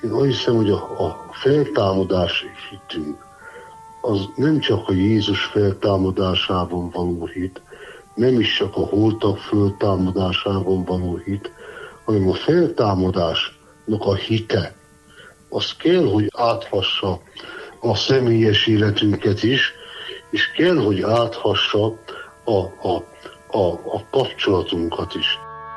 Én azt hiszem, hogy a feltámadás hitünk, az nem csak a Jézus feltámadásában való hit, nem is csak a holtak feltámadásában való hit, hanem a feltámadásnak a hite, az kell, hogy áthassa a személyes életünket is, és kell, hogy áthassa a kapcsolatunkat is.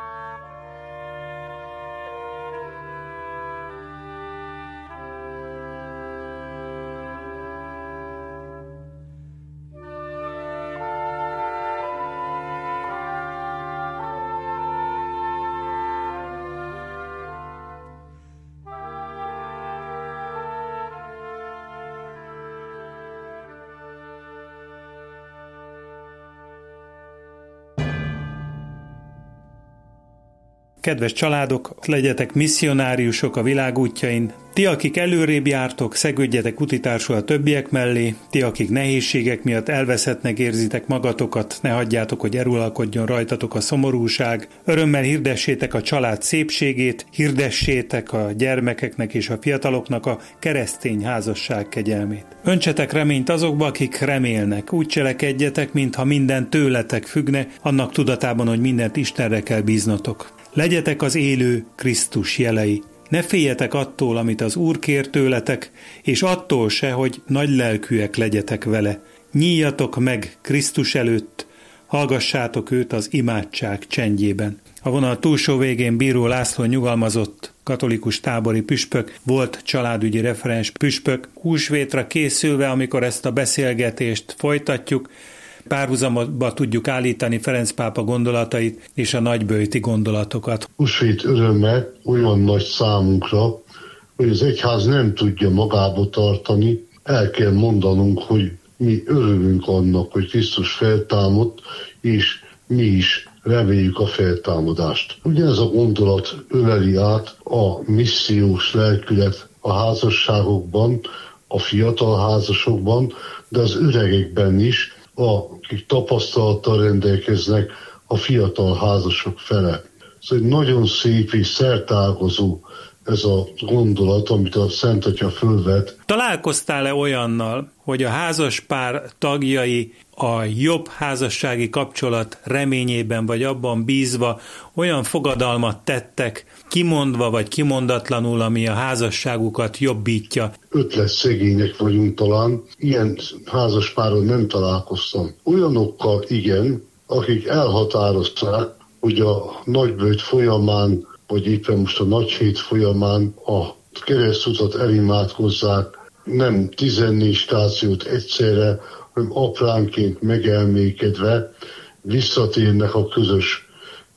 Kedves családok, legyetek misszionáriusok a világ útjain. Ti, akik előrébb jártok, szegődjetek utitársul a többiek mellé. Ti, akik nehézségek miatt elveszettnek érzitek magatokat, ne hagyjátok, hogy erőlkodjon rajtatok a szomorúság. Örömmel hirdessétek a család szépségét, hirdessétek a gyermekeknek és a fiataloknak a keresztény házasság kegyelmét. Öntsetek reményt azokba, akik remélnek. Úgy cselekedjetek, mintha minden tőletek függne, annak tudatában, hogy mindent Istenre kell bíznatok. Legyetek az élő Krisztus jelei. Ne féljetek attól, amit az Úr kér tőletek, és attól se, hogy nagylelkűek legyetek vele. Nyíljatok meg Krisztus előtt, hallgassátok őt az imádság csendjében. A vonal túlsó végén Bíró László nyugalmazott katolikus tábori püspök, volt családügyi referens püspök. Húsvétra készülve, amikor ezt a beszélgetést folytatjuk, párhuzamba tudjuk állítani Ferenc pápa gondolatait és a nagyböjti gondolatokat. Húsvét öröme olyan nagy számunkra, hogy az egyház nem tudja magába tartani. El kell mondanunk, hogy mi örülünk annak, hogy Krisztus feltámadt, és mi is reméljük a feltámadást. Ugyanez a gondolat öleli át a missziós lelkület a házasságokban, a fiatal házasokban, de az öregekben is, akik tapasztalattal rendelkeznek a fiatal házasok fele. Szóval nagyon szép és szertágazó ez a gondolat, amit a Szent Atya fölvet. Találkoztál-e olyannal, hogy a házaspár tagjai a jobb házassági kapcsolat reményében vagy abban bízva olyan fogadalmat tettek, kimondva vagy kimondatlanul, ami a házasságukat jobbítja? Ötletszegények vagyunk talán, ilyen házaspáron nem találkoztam. Olyanokkal igen, akik elhatározták, hogy a nagyböjt folyamán, vagy éppen most a nagyhét folyamán a keresztutat elimádkozzák, nem 14 stációt egyszerre, hanem apránként megelmékedve visszatérnek a közös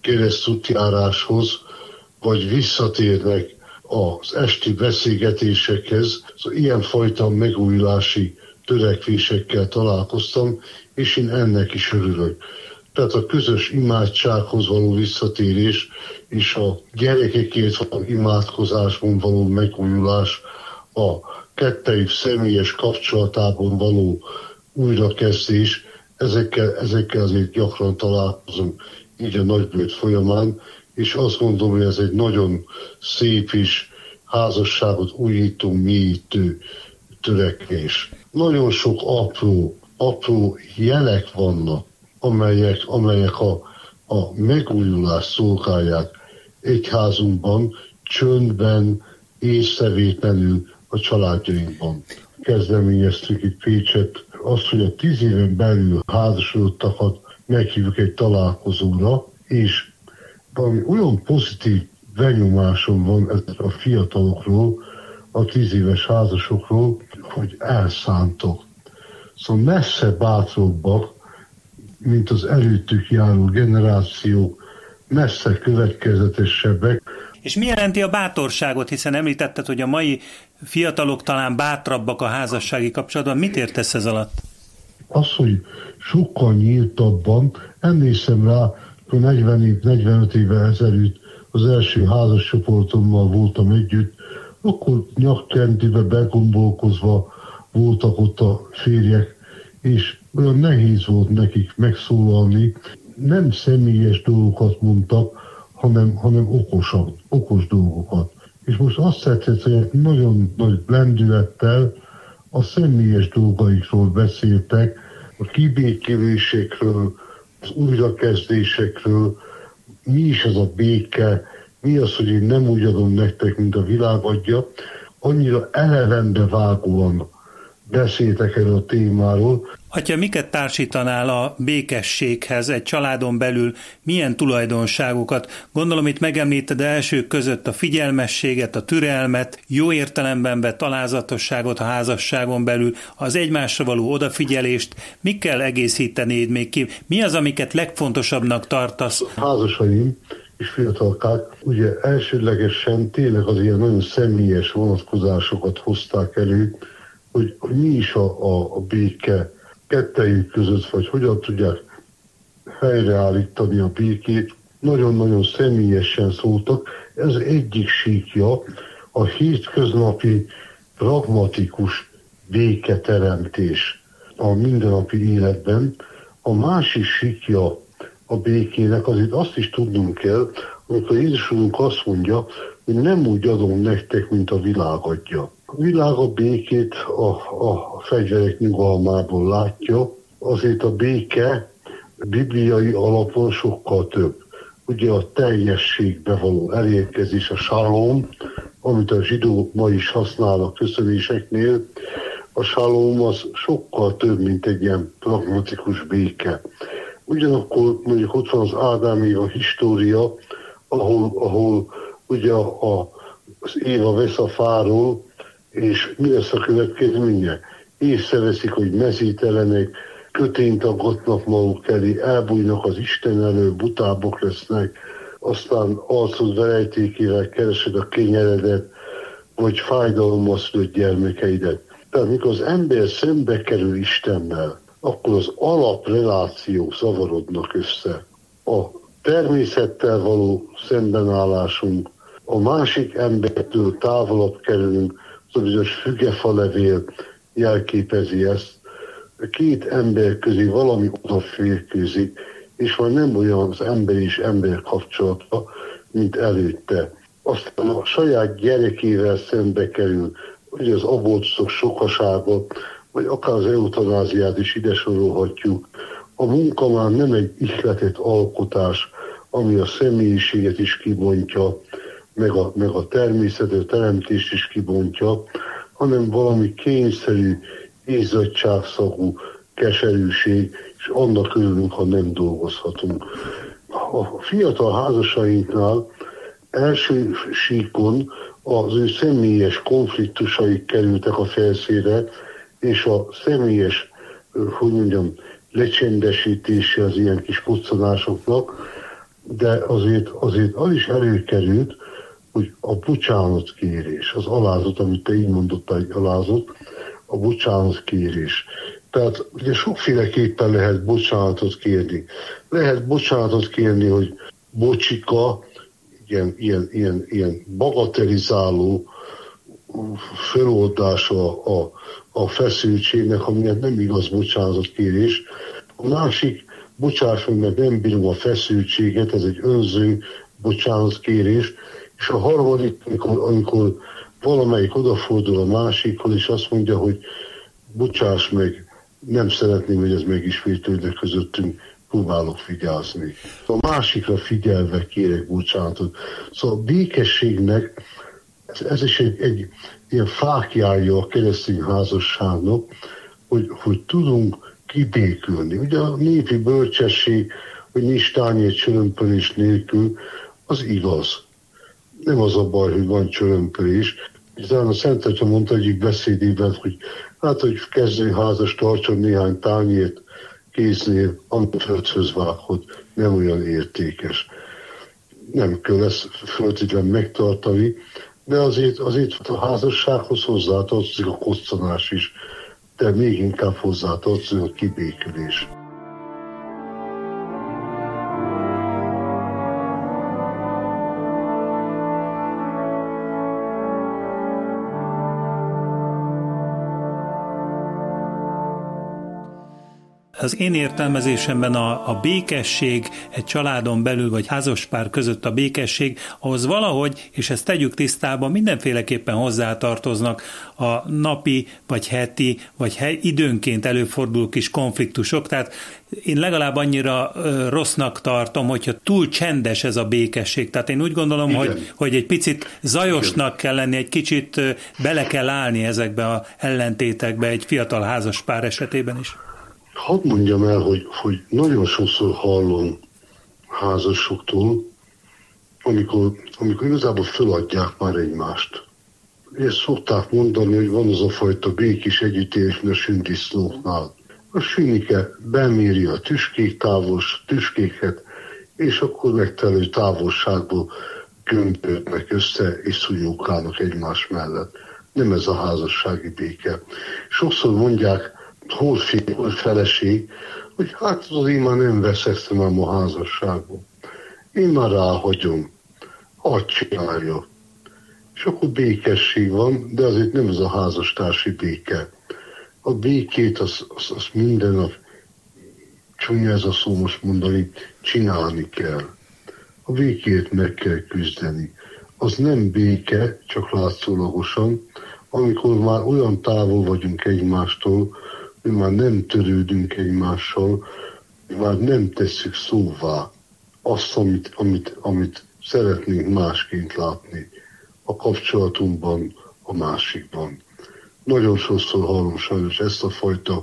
keresztútjáráshoz, vagy visszatérnek az esti beszélgetésekhez. Szóval ilyenfajta megújulási törekvésekkel találkoztam, és én ennek is örülök. Tehát a közös imádsághoz való visszatérés és a gyerekekért való imádkozásban való megújulás, a kettejük személyes kapcsolatában való újrakezdés, ezekkel azért gyakran találkozom így a nagyböjt folyamán, és azt gondolom, hogy ez egy nagyon szép és házasságot újító, mélyítő törekvés. Nagyon sok apró jelek vannak, amelyek a megújulást szolgálják egyházunkban, csöndben, észrevétlenül a családjainkban. Kezdeményeztük itt Pécset azt, hogy a 10 éven belül házasodottakat meghívjuk egy találkozóra, és valami olyan pozitív benyomásom van ezekről a fiatalokról, a 10 éves házasokról, hogy elszántok. Szóval messze bátrabbak, mint az előttük járó generációk, messze következetesebbek. És mi jelenti a bátorságot, hiszen említetted, hogy a mai fiatalok talán bátrabbak a házassági kapcsolatban. Mit értesz ez alatt? Az, hogy sokkal nyíltabban, emlékszem rá, hogy 45 éve ezelőtt az első házas csoportommal voltam együtt, akkor nyakkendőbe begombolkozva voltak ott a férjek, és olyan nehéz volt nekik megszólalni. Nem személyes dolgokat mondtak, hanem okos dolgokat. És most azt szeretett, hogy nagyon nagy lendülettel a személyes dolgaikról beszéltek, a kibékélésekről, az újrakezdésekről, mi is az a béke, mi az, hogy én nem úgy adom nektek, mint a világ adja. Annyira elevenbe vágóan beszéltek erről a témáról. Atya, miket társítanál a békességhez egy családon belül, milyen tulajdonságokat? Gondolom, itt megemlíted elsők között a figyelmességet, a türelmet, jó értelemben vett alázatosságot a házasságon belül, az egymásra való odafigyelést. Mikkel egészítenéd még ki? Mi az, amiket legfontosabbnak tartasz? A házasaim és fiatalkák ugye elsődlegesen tényleg az ilyen nagyon személyes vonatkozásokat hozták elő, hogy mi is a béke kettejük között, vagy hogyan tudják helyreállítani a békét. Nagyon-nagyon személyesen szóltak. Ez egyik síkja a hétköznapi, pragmatikus béketeremtés a mindennapi életben. A másik síkja a békének, azért azt is tudnunk kell, amikor Jézus Úrunk azt mondja, hogy nem úgy adom nektek, mint a világ adja. A világ a békét a fegyverek nyugalmából látja, azért a béke bibliai alapon sokkal több. Ugye a teljességbe való elérkezés, a shalom, amit a zsidók ma is használnak köszönéseknél, a shalom az sokkal több, mint egy ilyen pragmatikus béke. Ugyanakkor mondjuk ott van az Ádám Éva história, ahol ugye az Éva vesz a fáról, és mi lesz a következménye? Észreveszik, hogy mezítelenek, kötényt aggatnak maguk elé, elbújnak az Isten elől, butábbak lesznek, aztán arcod verejtékével keresed a kényeredet, vagy fájdalommal szülött gyermekeidet. Tehát mikor az ember szembe kerül Istennel, akkor az alaprelációk zavarodnak össze. A természettel való szembenállásunk, a másik embertől távolabb kerülünk, az a bizonyos fügefalevél jelképezi ezt. A két ember közé valami odaférkőzik, és már nem olyan az ember és ember kapcsolata, mint előtte. Aztán a saját gyerekével szembe kerül, vagy az abortuszok sokasága, vagy akár az eutanáziát is ide sorolhatjuk. A munka már nem egy ihletett alkotás, ami a személyiséget is kibontja, meg a természetet, a teremtést is kibontja, hanem valami kényszerű, izzadságszagú keserűség, és annak örülünk, ha nem dolgozhatunk. A fiatal házasainknál első síkon az ő személyes konfliktusaik kerültek a felszínre, és a személyes, lecsendesítése az ilyen kis puccanásoknak, de azért az is előkerült, hogy a bocsánatkérés, az alázat, amit te így mondottál, egy alázat, a bocsánatkérés. Tehát ugye sokféleképpen lehet bocsánatot kérni. Lehet bocsánatot kérni, hogy bocsika, ilyen bagatelizáló feloldása a feszültségnek, amilyen nem igaz bocsánatkérés. A másik, bocsáss meg, mert nem bírom a feszültséget, ez egy önző bocsánatkérés. És a harmadik, amikor valamelyik odafordul a másikhoz, és azt mondja, hogy bocsáss meg, nem szeretném, hogy ez megismétlődne közöttünk, próbálok vigyázni. A másikra figyelve kérek bocsánatot. Szóval a békességnek ez is egy ilyen fáklyája a keresztény házasságnak, hogy tudunk kibékülni. Ugye a népi bölcsesség, hogy nincs tányér csörömpölés nélkül, az igaz. Nem az a baj, hogy van csörömpölés. Hiszen a Szent Atya mondta egyik beszédében, hogy hogy kezdőházas tartson néhány tányért kéznél, amit földhöz vághat, nem olyan értékes. Nem kell ezt föltétlen megtartani, de azért a házassághoz hozzátartozik a koccanás is, de még inkább hozzátartozik a kibékülés. Az én értelmezésemben a békesség egy családon belül, vagy házaspár között a békesség, ahhoz valahogy, és ezt tegyük tisztába, mindenféleképpen hozzátartoznak a napi, vagy heti, vagy időnként előforduló kis konfliktusok. Tehát én legalább annyira rossznak tartom, hogyha túl csendes ez a békesség. Tehát én úgy gondolom, hogy egy picit zajosnak kell lenni, egy kicsit bele kell állni ezekbe az ellentétekbe egy fiatal házaspár esetében is. Hadd mondjam el, hogy nagyon sokszor hallom házasoktól, amikor igazából föladják már egymást. Ezt szokták mondani, hogy van az a fajta békés együttélés, mint a sündisznóknál. A sünike beméri a tüskéket, és akkor megtelő távolságból gömbölnek össze, és szúnyókálnak egymás mellett. Nem ez a házassági béke. Sokszor mondják, hol fél, hol feleség, hogy hát az én már nem veszek a házasságban. Én már ráhagyom, hadd csinálja. És akkor békesség van, de azért nem ez a házastársi béke. A békét az minden nap, csúnya ez a szó most mondani, csinálni kell. A békét meg kell küzdeni. Az nem béke, csak látszólagosan, amikor már olyan távol vagyunk egymástól, hogy már nem törődünk egymással, már nem tesszük szóvá azt, amit szeretnénk másként látni a kapcsolatunkban, a másikban. Nagyon sokszor hallom sajnos ezt a fajta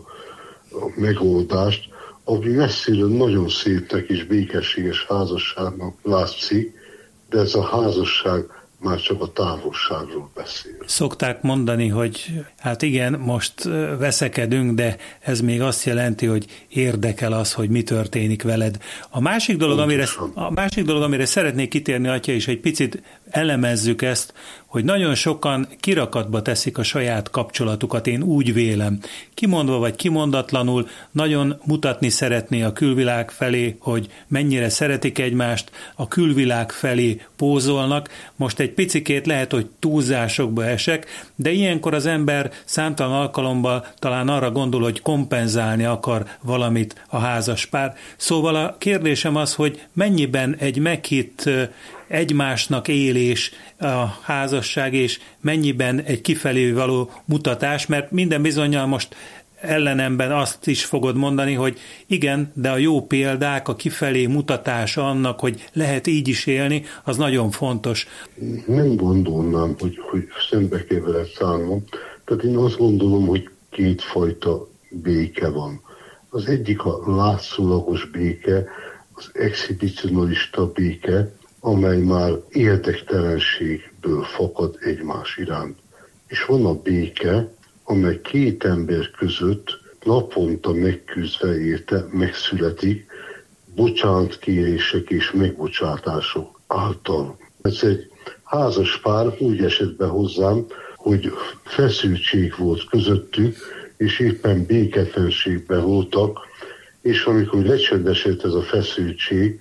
megoldást, ami messziről nagyon szépnek és békességes házasságnak látszik, de ez a házasság már csak a távolságról beszél. Szokták mondani, hogy hát igen, most veszekedünk, de ez még azt jelenti, hogy érdekel az, hogy mi történik veled. A másik dolog, amire szeretnék kitérni, atya, és egy picit elemezzük ezt, hogy nagyon sokan kirakatba teszik a saját kapcsolatukat, én úgy vélem. Kimondva vagy kimondatlanul nagyon mutatni szeretné a külvilág felé, hogy mennyire szeretik egymást, a külvilág felé pózolnak. Most egy picikét lehet, hogy túlzásokba esek, de ilyenkor az ember számtalan alkalommal talán arra gondol, hogy kompenzálni akar valamit a házaspár. Szóval a kérdésem az, hogy mennyiben egy meghitt egymásnak élés a házasság, és mennyiben egy kifelé való mutatás, mert minden bizonnyal most ellenemben azt is fogod mondani, hogy igen, de a jó példák, a kifelé mutatása annak, hogy lehet így is élni, az nagyon fontos. Nem gondolnám, hogy szembe kell vele szállnom. Tehát én azt gondolom, hogy kétfajta béke van. Az egyik a látszólagos béke, az exhibicionalista béke, amely már érdektelenségből fakad egymás iránt. És van a béke, amely két ember között naponta megküzdve érte megszületik bocsánatkérések és megbocsátások által. Ez egy házas pár úgy esett be hozzám, hogy feszültség volt közöttük, és éppen béketlenségben voltak, és amikor lecsendesedett ez a feszültség,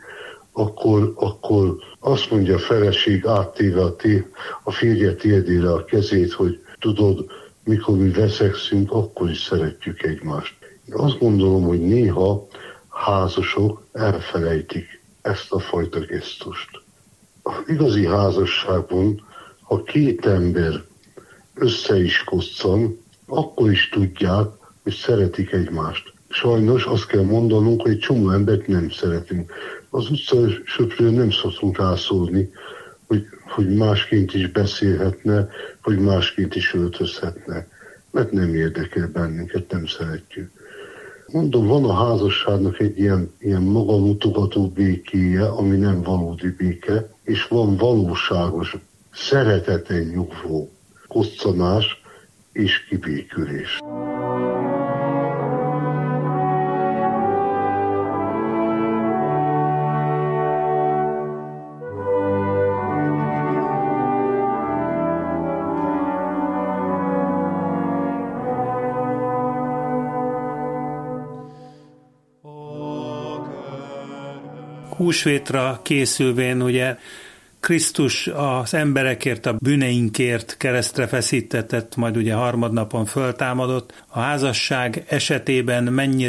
akkor azt mondja a feleség áttéve a férje térdére a kezét, hogy tudod, mikor mi veszekszünk, akkor is szeretjük egymást. Én azt gondolom, hogy néha házasok elfelejtik ezt a fajta gesztust. Az igazi házasságban, ha két ember össze is koccan, akkor is tudják, hogy szeretik egymást. Sajnos azt kell mondanunk, hogy egy csomó embert nem szeretünk. Az utcasöprőn nem szoktunk rászólni, hogy másként is beszélhetne, vagy másként is öltözhetne. Mert nem érdekel bennünket, nem szeretjük. Mondom, van a házasságnak egy ilyen magamutogató békéje, ami nem valódi béke, és van valóságos, szereteten nyugvó koccanás és kibékülés. Húsvétra készülvén ugye Krisztus az emberekért, a bűneinkért keresztre feszítetett, majd ugye harmadnapon föltámadott. A házasság esetében mennyire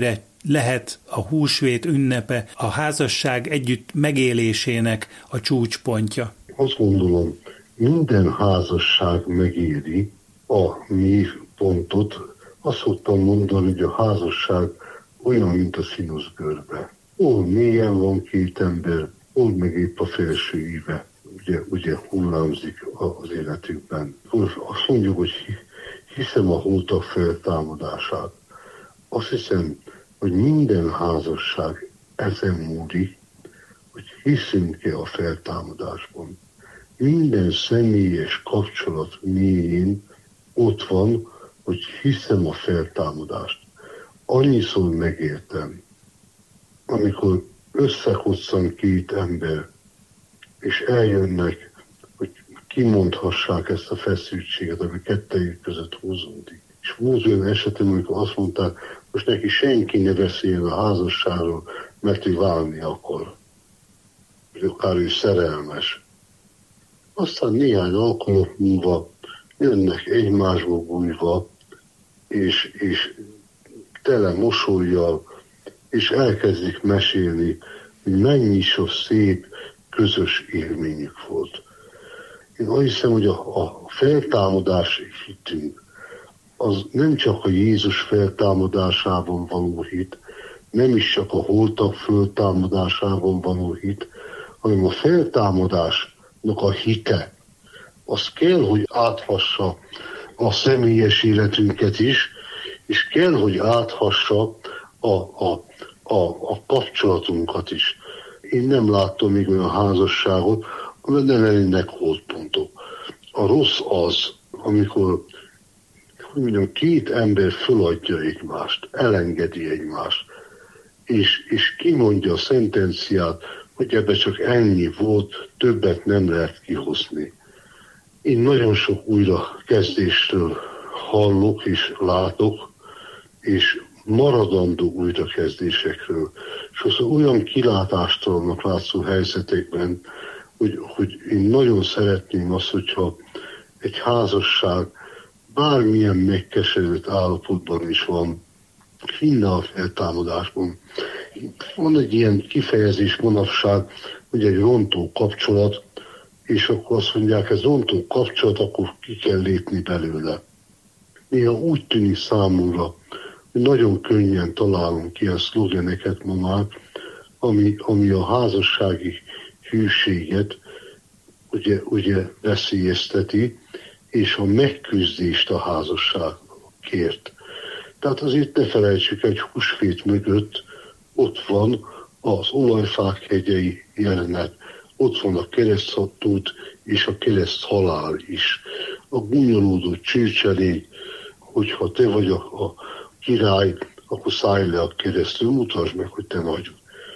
lehet a húsvét ünnepe a házasság együtt megélésének a csúcspontja? Azt gondolom, minden házasság megéri a mély pontot. Azt szoktam mondani, hogy a házasság olyan, mint a színuszgörbe. Hol mélyen van két ember, hol meg épp a felső íve. Ugye hullámzik az életükben. Azt mondjuk, hogy hiszem a holtak feltámadását. Azt hiszem, hogy minden házasság ezen múlik, hogy hiszünk-e a feltámadásban. Minden személyes kapcsolat mélyén ott van, hogy hiszem a feltámadást. Annyiszor megértem, amikor összehosszan két ember, és eljönnek, hogy kimondhassák ezt a feszültséget, ami kettejük között húzódik. És volt olyan esetem, amikor azt mondták, most neki senki ne beszéljen a házasságról, mert ő válni akar. Vagy akár ő szerelmes. Aztán néhány alkalom múlva jönnek egymásba bújva, és tele mosollyal, és elkezdik mesélni, hogy mennyi sok szép, közös élményük volt. Én azt hiszem, hogy a feltámadás hitünk, az nem csak a Jézus feltámadásában való hit, nem is csak a holtak feltámadásában való hit, hanem a feltámadásnak a hite, az kell, hogy áthassa a személyes életünket is, és kell, hogy áthassa a kapcsolatunkat is. Én nem láttam még olyan házasságot, amiben nem lennének holdpontok. A rossz az, amikor két ember föladja egymást, elengedi egymást, és kimondja a szentenciát, hogy ebbe csak ennyi volt, többet nem lehet kihozni. Én nagyon sok újrakezdésről hallok és látok, és maradandó újrakezdésekről. Sokszor olyan kilátástalannak látszó helyzetekben, hogy én nagyon szeretném azt, hogyha egy házasság bármilyen megkeserült állapotban is van, hinne a feltámadásban. Van egy ilyen kifejezés manapság, hogy egy rontó kapcsolat, és akkor azt mondják, ez rontó kapcsolat, akkor ki kell lépni belőle. Néha úgy tűnik számomra, hogy nagyon könnyen találunk ilyen szlogeneket ma már, ami a házassági hűséget ugye veszélyezteti, és a megküzdést a házasságért. Tehát azért ne felejtsük, egy húsvét mögött ott van az olajfák hegyei jelenet, ott van a kereszthatút és a kereszthalál is. A gúnyolódó csőcselék, hogyha te vagy a király, akkor szállj le a keresztül, mutasd meg, hogy te vagy.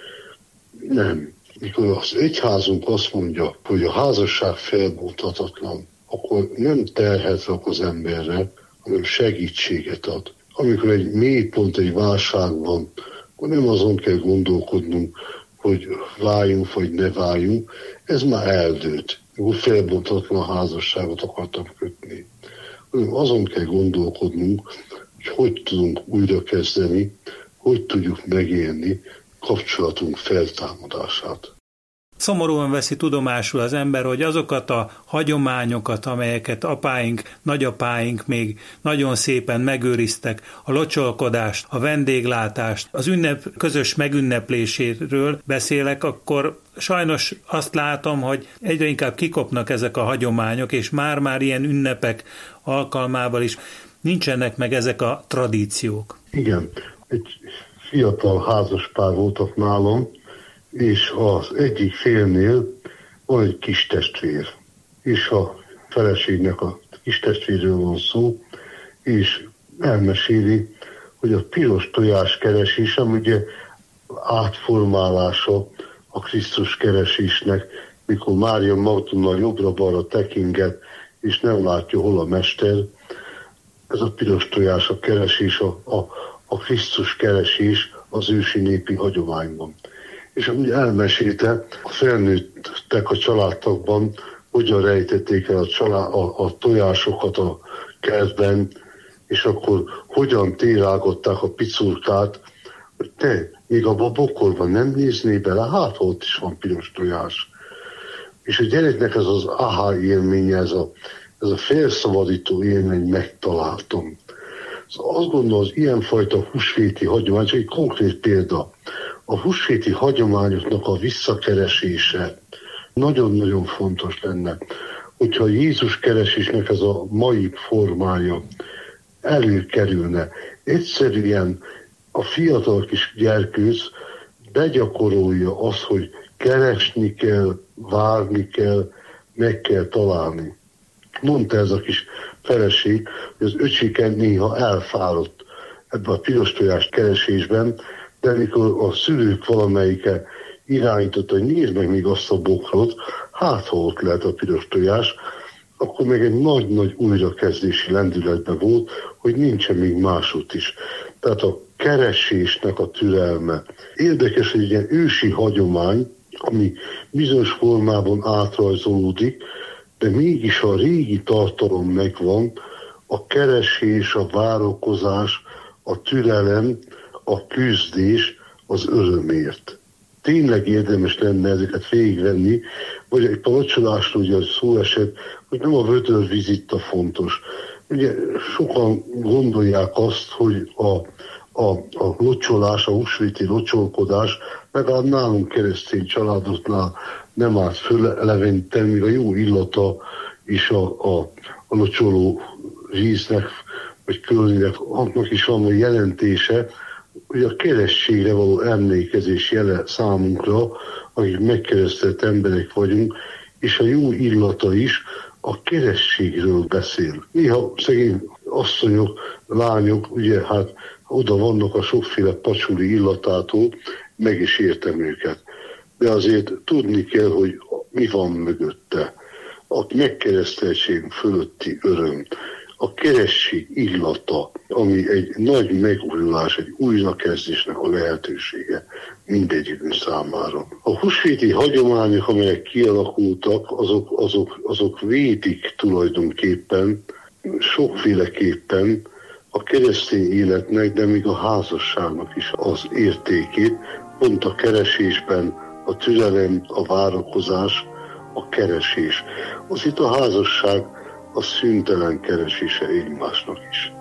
Nem. Mikor az egyházunk azt mondja, hogy a házasság felbonthatatlan, akkor nem terhet rak az emberre, hanem segítséget ad. Amikor egy mélypont, egy válság van, akkor nem azon kell gondolkodnunk, hogy váljunk vagy ne váljunk, ez már eldőlt. Akkor felbonthatatlan házasságot akartam kötni. Hanem azon kell gondolkodnunk, hogy tudunk újrakezdeni, hogy tudjuk megélni kapcsolatunk feltámadását. Szomorúan veszi tudomásul az ember, hogy azokat a hagyományokat, amelyeket apáink, nagyapáink még nagyon szépen megőriztek, a locsolkodást, a vendéglátást, az ünnep közös megünnepléséről beszélek, akkor sajnos azt látom, hogy egyre inkább kikopnak ezek a hagyományok, és már-már ilyen ünnepek alkalmával is nincsenek meg ezek a tradíciók. Igen, egy fiatal házaspár voltak nálam, és az egyik félnél van egy kis testvér, és a feleségnek a kis testvérről van szó, és elmeséli, hogy a piros tojás keresés, ami ugye átformálása a Krisztus keresésnek, mikor Mária Magdolna jobbra-balra tekinget, és nem látja, hol a mester. Ez a piros tojás a keresés, a Krisztus keresés az ősi népi hagyományban. És amúgy elmesélte, a felnőttek a családtagban, hogyan rejtették el a tojásokat a kertben, és akkor hogyan térágották a picurkát, hogy te még abban a bokorban nem néznél bele, hát ott is van piros tojás. És a gyereknek ez az aha élménye, ez a felszabadító élmény, megtaláltam. Szóval azt gondolom, az ilyenfajta húsvéti hagyomány, csak egy konkrét példa, a húsvéti hagyományoknak a visszakeresése nagyon-nagyon fontos lenne, hogyha Jézus keresésnek ez a mai formája előkerülne. Egyszerűen a fiatal kis gyerkőc begyakorolja azt, hogy keresni kell, várni kell, meg kell találni. Mondta ez a kis feleség, hogy az öcsike néha elfáradt ebben a piros tojás keresésben, de amikor a szülők valamelyike irányította, hogy nézd meg még azt a bokrot, hát ha ott lehet a piros tojás, akkor meg egy nagy-nagy újrakezdési lendületben volt, hogy nincsen még másút is. Tehát a keresésnek a türelme. Érdekes, hogy egy ilyen ősi hagyomány, ami bizonyos formában átrajzolódik, de mégis a régi tartalom megvan, a keresés, a várakozás, a türelem, a küzdés az örömért. Tényleg érdemes lenne ezeket végigvenni, vagy egy palacsolásról ugye szó esett, hogy nem a vödörvizita fontos. Ugye sokan gondolják azt, hogy a locsolás, a húsvéti locsolkodás, legalább nálunk keresztény családoknál nem állt föleveníteni, míg a jó illata és a locsoló víznek, vagy kölninek, annak is van a jelentése, hogy a kerességre való emlékezés jele számunkra, akik megkeresztelt emberek vagyunk, és a jó illata is a kerességről beszél. Néha szegény asszonyok, lányok, ugye hát oda vannak a sokféle pacsuli illatától, meg is értem őket. De azért tudni kell, hogy mi van mögötte. A megkereszteltség fölötti öröm, a keresség illata, ami egy nagy megújulás, egy újrakezdésnek a lehetősége mindegyikünk számára. A húsvéti hagyományok, amelyek kialakultak, azok védik tulajdonképpen, sokféleképpen a keresztény életnek, de még a házasságnak is az értékét, pont a keresésben, a türelem, a várakozás, a keresés. Az itt a házasság a szüntelen keresése egymásnak is.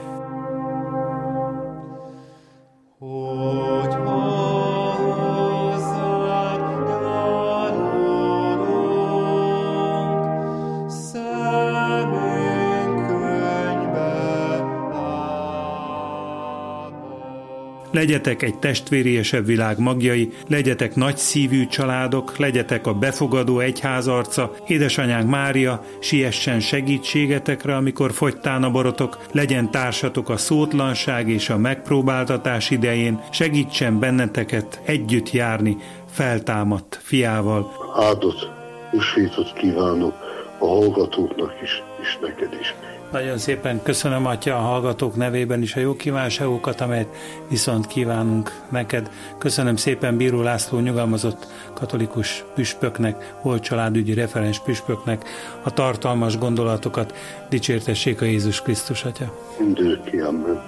Legyetek egy testvériesebb világ magjai, legyetek nagyszívű családok, legyetek a befogadó egyház arca, édesanyánk Mária, siessen segítségetekre, amikor fogytán a borotok, legyen társatok a szótlanság és a megpróbáltatás idején, segítsen benneteket együtt járni feltámadt fiával. Áldott húsvétot kívánok a hallgatóknak is, és neked is. Nagyon szépen köszönöm, Atya, a hallgatók nevében is a jó kívánságokat, amelyet viszont kívánunk neked. Köszönöm szépen Bíró László nyugalmazott katolikus püspöknek, volt családügyi referens püspöknek a tartalmas gondolatokat. Dicsértessék a Jézus Krisztus, Atya. Mindörökké, amen.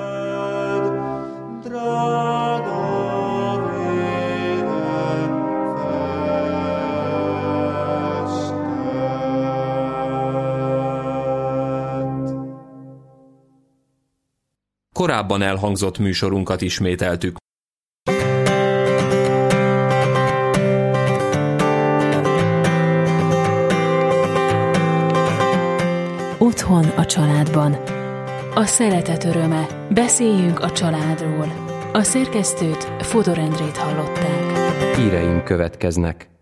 Korábban elhangzott műsorunkat ismételtük. Otthon a családban. A szeretet öröme. Beszéljünk a családról. A szerkesztőt, Fodor Endrét hallották. Híreink következnek.